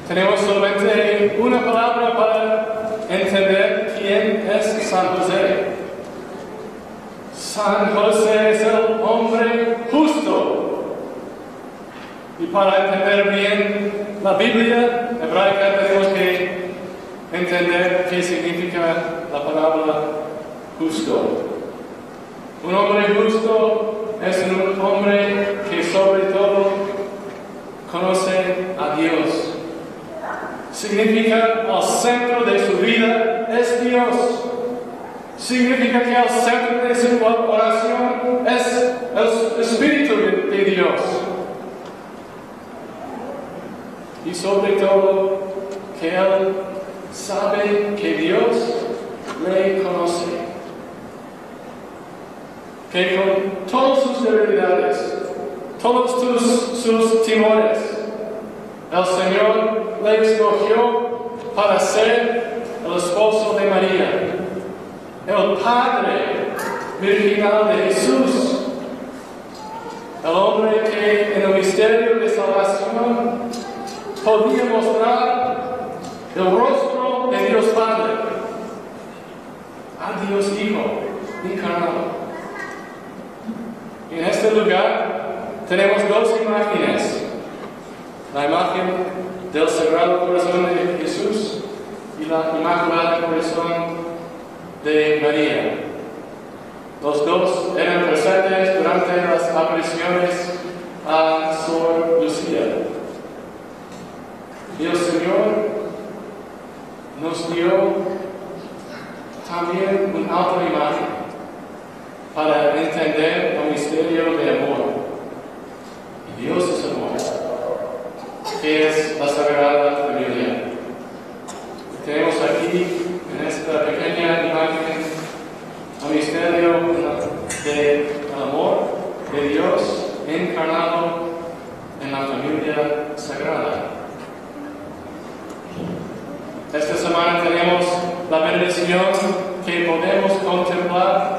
Tenemos solamente una palabra para entender quién es San José. San José es el hombre justo. Y para entender bien la Biblia hebraica tenemos que entender qué significa la palabra justo. Un hombre justo es un hombre que sobre todo conoce a Dios. Significa al centro de su vida es Dios. Significa que al centro de su oración es el Espíritu de Dios. Y sobre todo que él sabe que Dios le conoce. Que con todas sus debilidades, todos sus temores, el Señor le escogió para ser el esposo de María, el Padre virginal de Jesús, el hombre que en el misterio de salvación podía mostrar el rostro de Dios Padre, a Dios Hijo encarnado. En este lugar tenemos dos imágenes. La imagen del Sagrado Corazón de Jesús y la Inmaculada Corazón de María. Los dos eran presentes durante las apariciones a Sor Lucía. Y el Señor nos dio también una otra imagen para entender el misterio de amor. Y Dios es amor, que es la Sagrada Familia. Tenemos aquí, en esta pequeña imagen, el misterio del amor de Dios encarnado en la familia sagrada. Esta semana tenemos la bendición que podemos contemplar